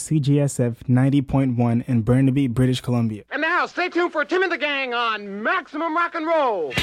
CGSF 90.1 in Burnaby, British Columbia. And now, stay tuned for Tim and the Gang on Maximum Rock and Roll.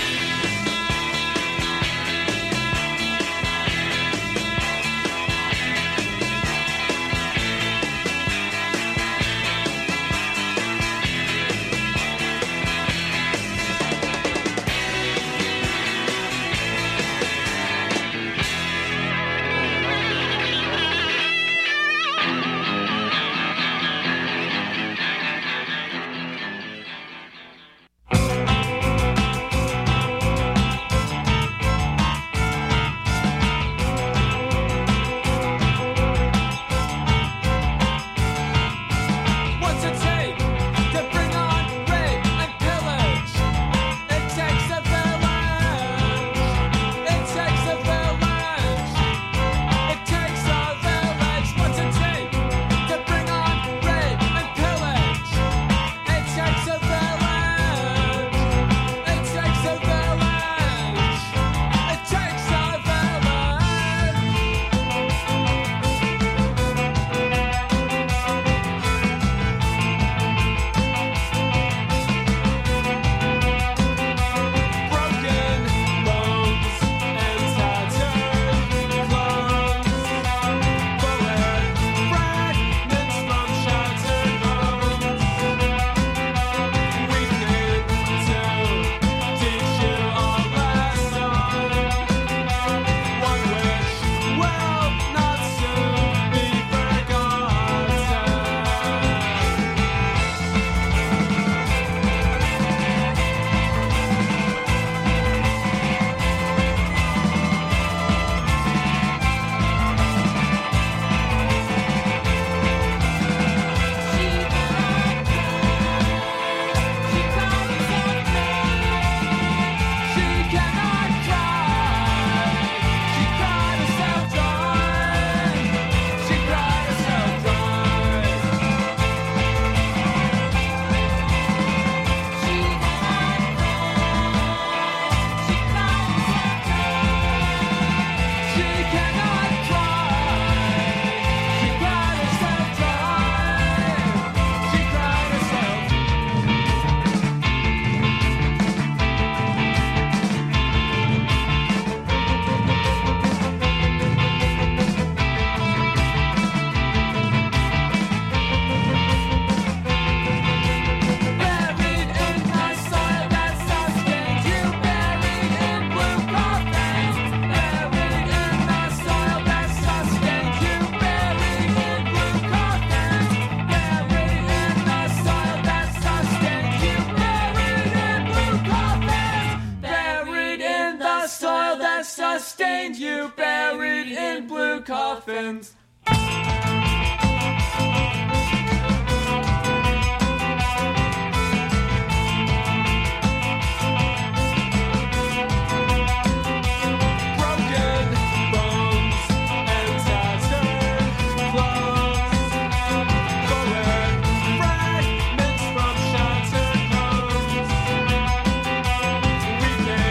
Sustained you, buried in blue coffins.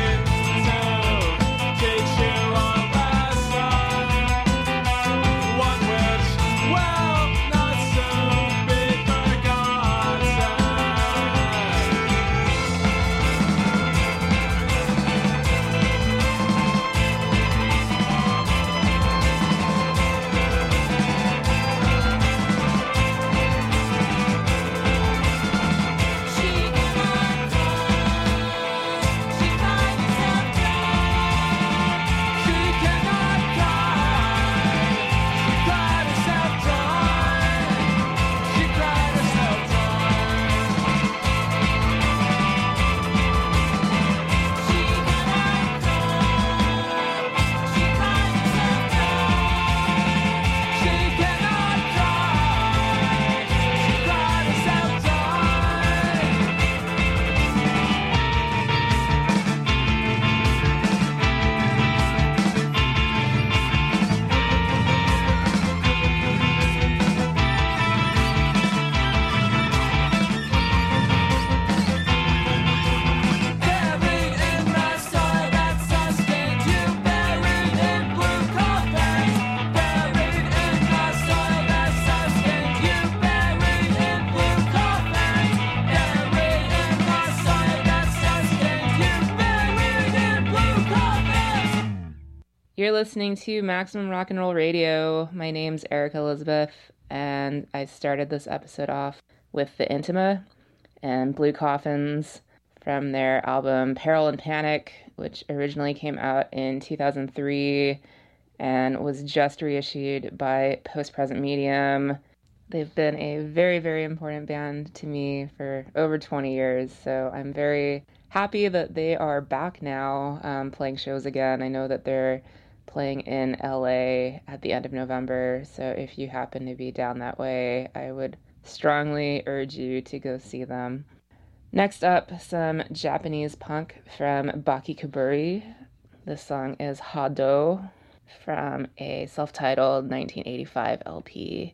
One You're listening to Maximum Rock and Roll Radio. My name's Erica Elizabeth, and I started this episode off with The Intima and Blue Coffins from their album Peril and Panic, which originally came out in 2003 and was just reissued by Post Present Medium. They've been a very, very important band to me for over 20 years, so I'm very happy that they are back now, playing shows again. I know that they're playing in LA at the end of November, so if you happen to be down that way, I would strongly urge you to go see them. Next up, some Japanese punk from Baki Kaburi. This song is Hado from a self-titled 1985 LP.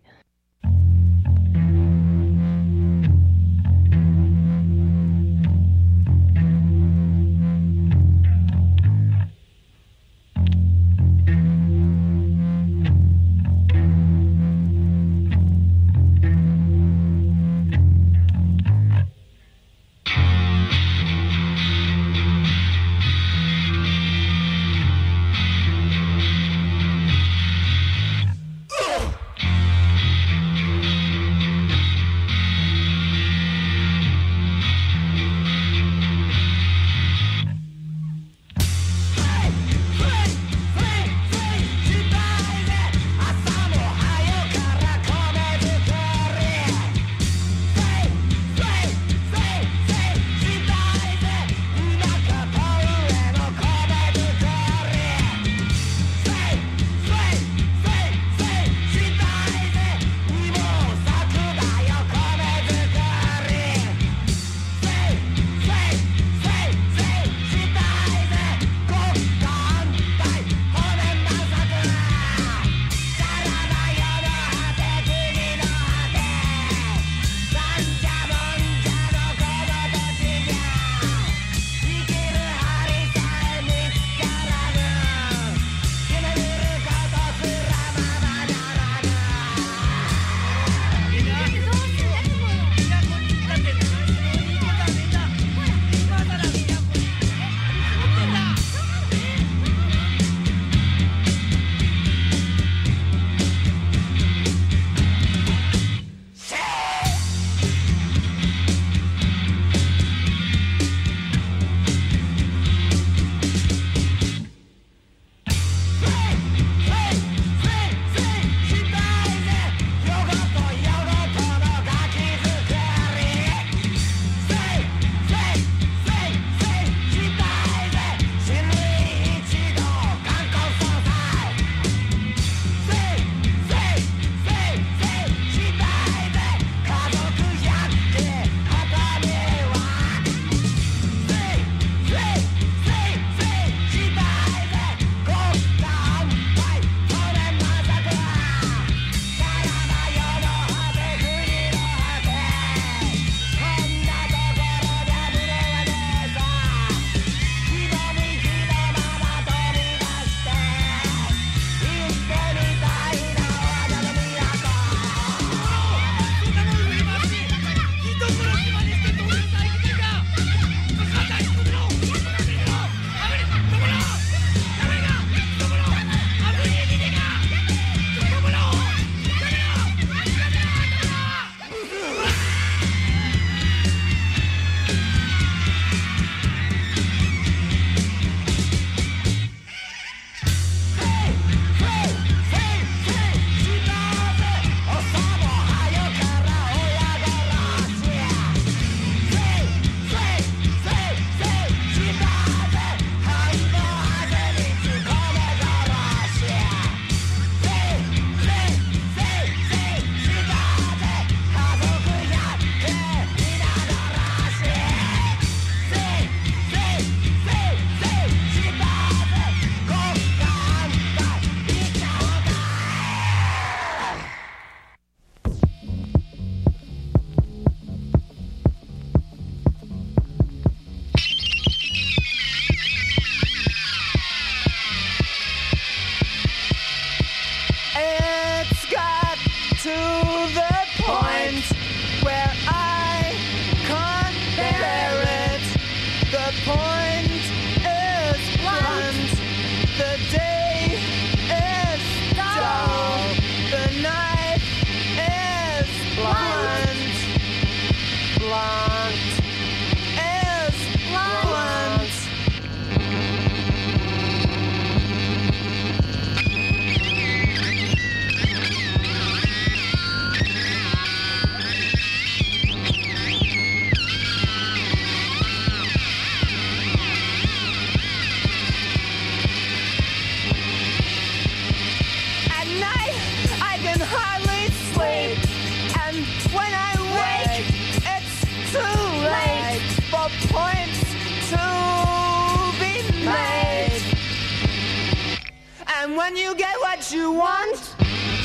when you get what you want,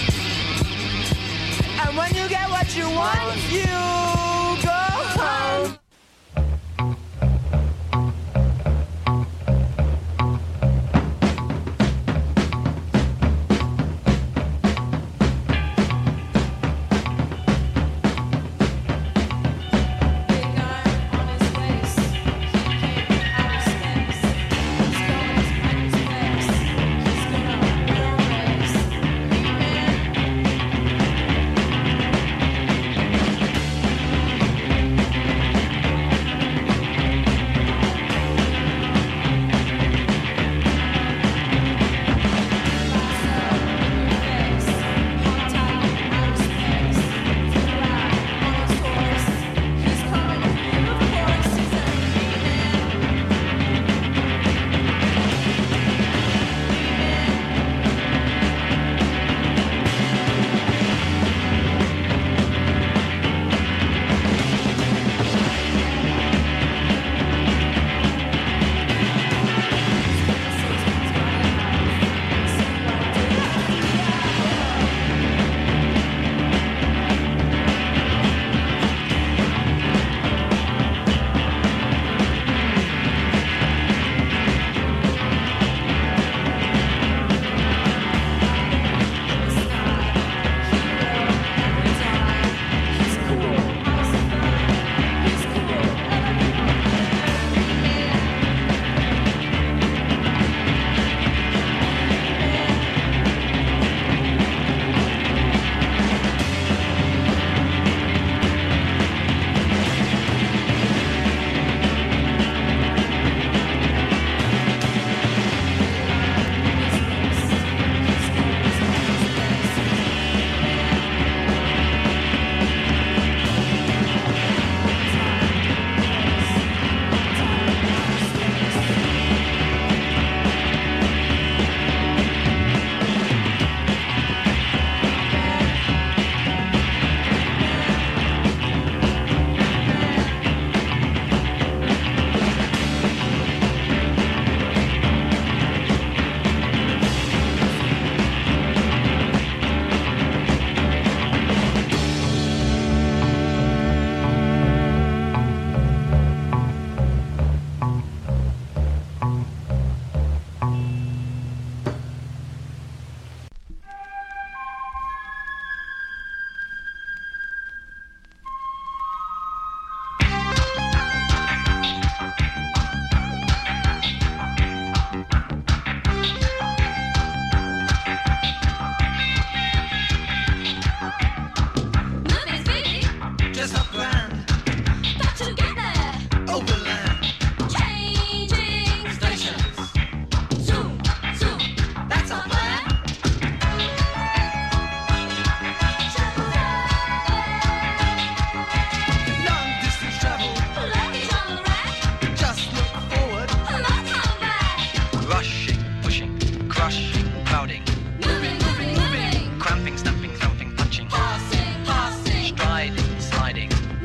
and when you get what you want, you go home. Cramping, stamping, thumping, punching, passing, striding, sliding.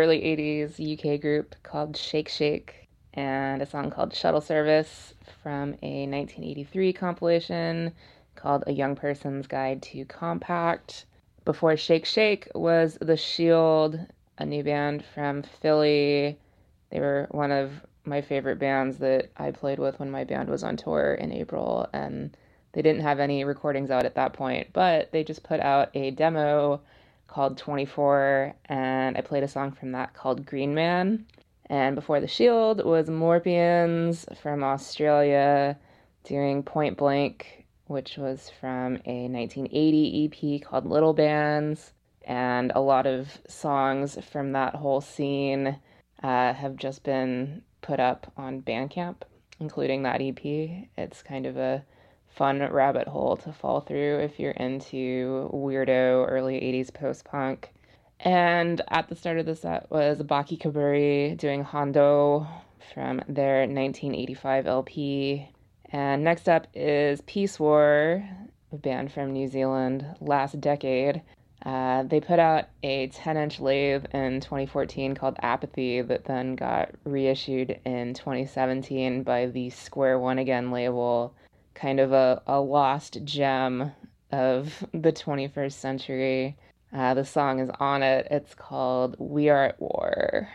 early 80s UK group called Shake Shake, and a song called Shuttle Service from a 1983 compilation called A Young Person's Guide to Compact. Before Shake Shake was The Shield, a new band from Philly. They were one of my favorite bands that I played with when my band was on tour in April, and they didn't have any recordings out at that point, but they just put out a demo called 24, and I played a song from that called Green Man. And before The Shield was Morpions from Australia doing Point Blank, which was from a 1980 EP called Little Bands. And a lot of songs from that whole scene have just been put up on Bandcamp, including that EP. It's kind of a fun rabbit hole to fall through if you're into weirdo early 80s post-punk. And at the start of the set was Baki Kaburi doing Hondo from their 1985 LP. And next up is Peace War, a band from New Zealand, last decade. They put out a 10-inch lathe in 2014 called Apathy that then got reissued in 2017 by the Square One Again label. Kind of a lost gem of the 21st century. The song is on it. It's called We Are at War.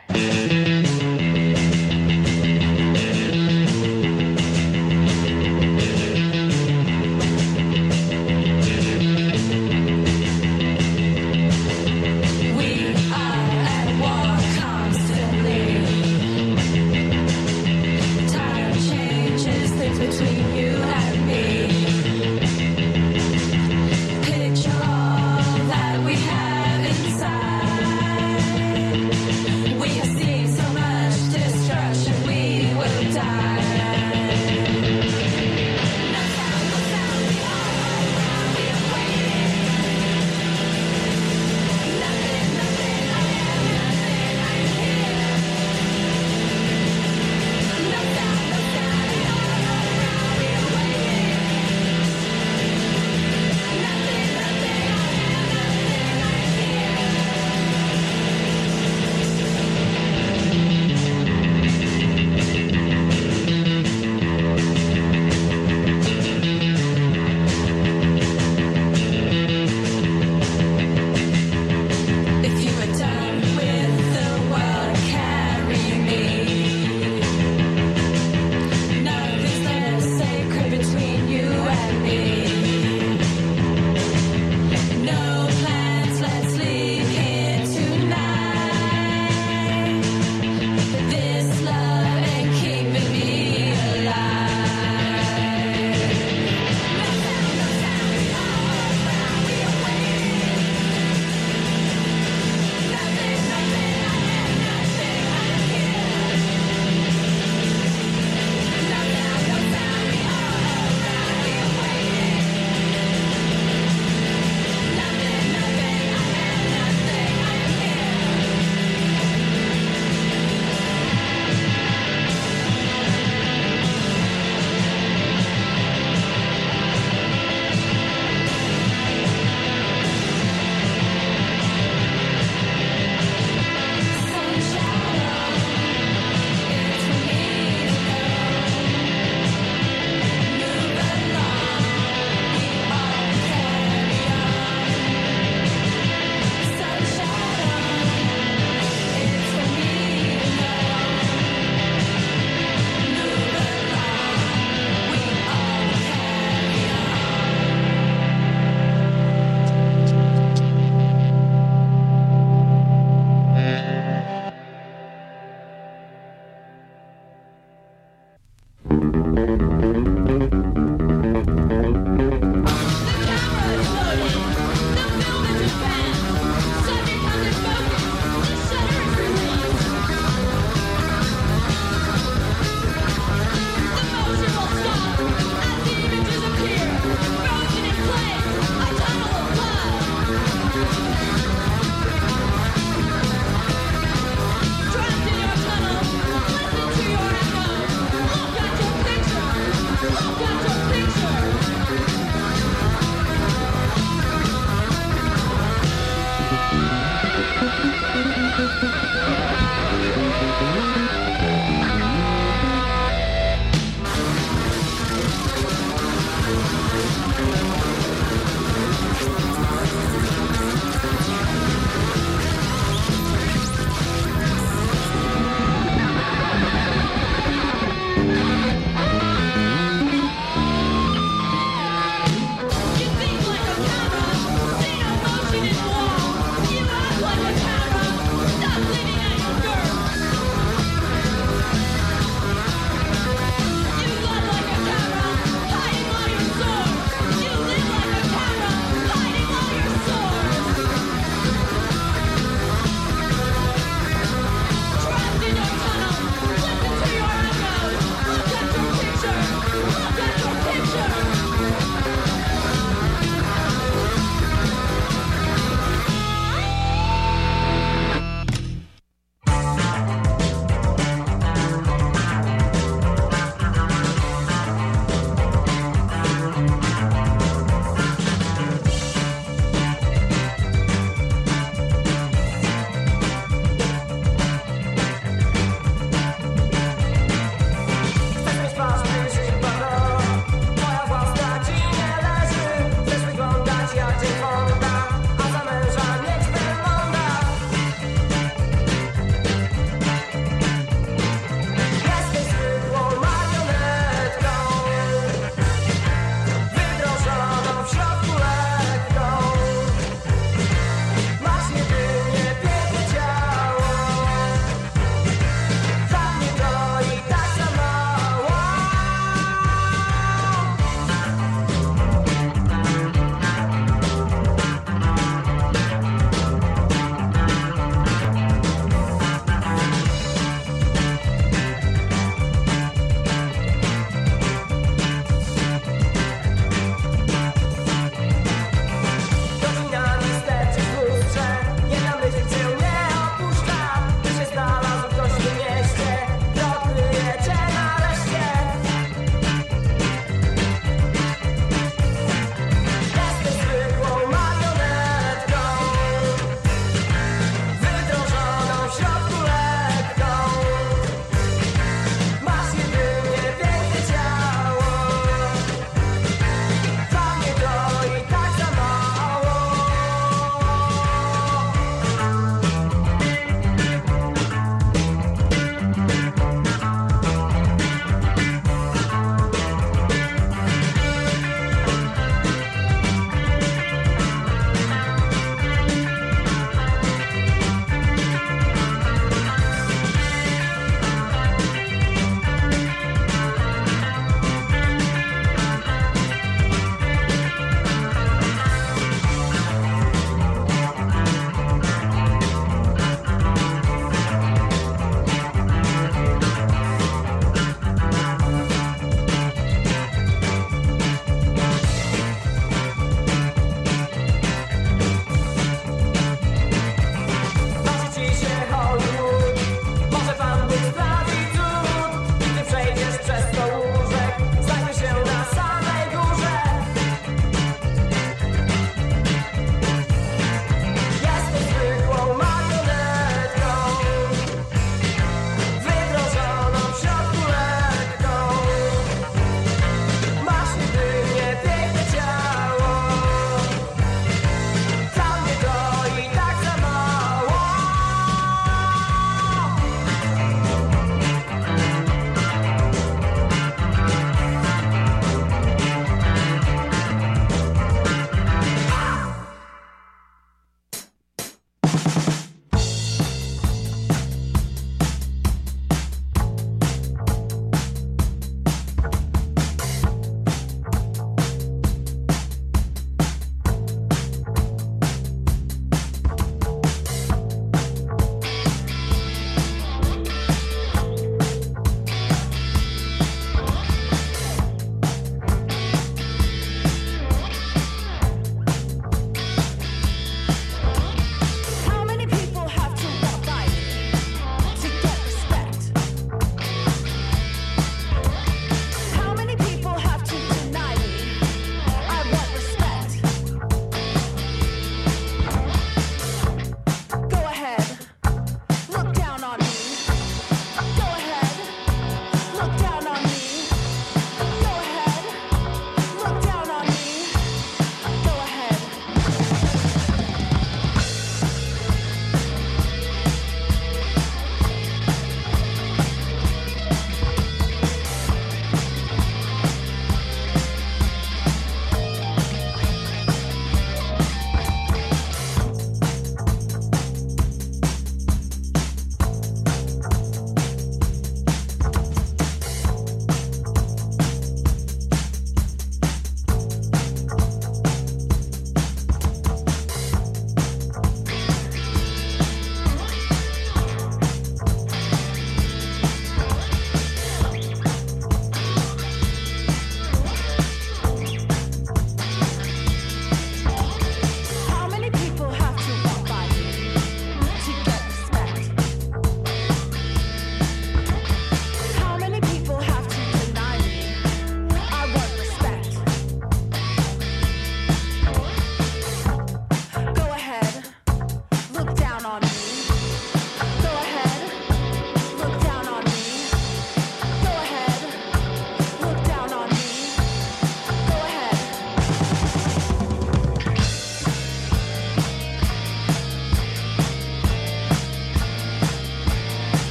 Between